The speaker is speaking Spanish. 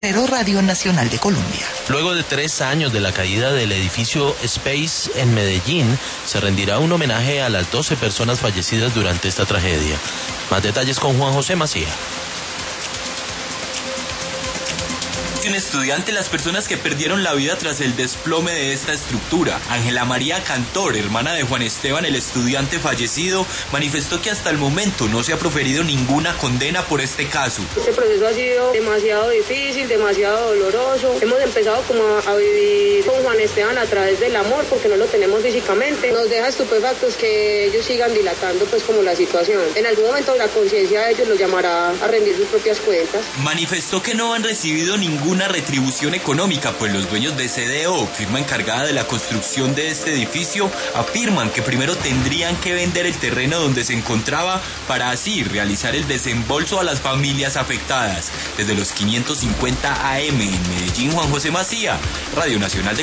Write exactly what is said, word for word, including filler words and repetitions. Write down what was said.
Radio Nacional de Colombia. Luego de tres años de la caída del edificio Space en Medellín, se rendirá un homenaje a las doce personas fallecidas durante esta tragedia. Más detalles con Juan José Macía. Un estudiante, las personas que perdieron la vida tras el desplome de esta estructura. Ángela María Cantor, hermana de Juan Esteban, el estudiante fallecido, manifestó que hasta el momento no se ha proferido ninguna condena por este caso. Este proceso ha sido demasiado difícil, demasiado doloroso. Hemos empezado como a, a vivir con Juan Esteban a través del amor, porque no lo tenemos físicamente. Nos deja estupefactos que ellos sigan dilatando pues como la situación. En algún momento la conciencia de ellos los llamará a rendir sus propias cuentas. Manifestó que no han recibido ninguna una retribución económica, pues los dueños de C D O, firma encargada de la construcción de este edificio, afirman que primero tendrían que vender el terreno donde se encontraba para así realizar el desembolso a las familias afectadas. Desde los quinientos cincuenta A M en Medellín, Juan José Macía, Radio Nacional de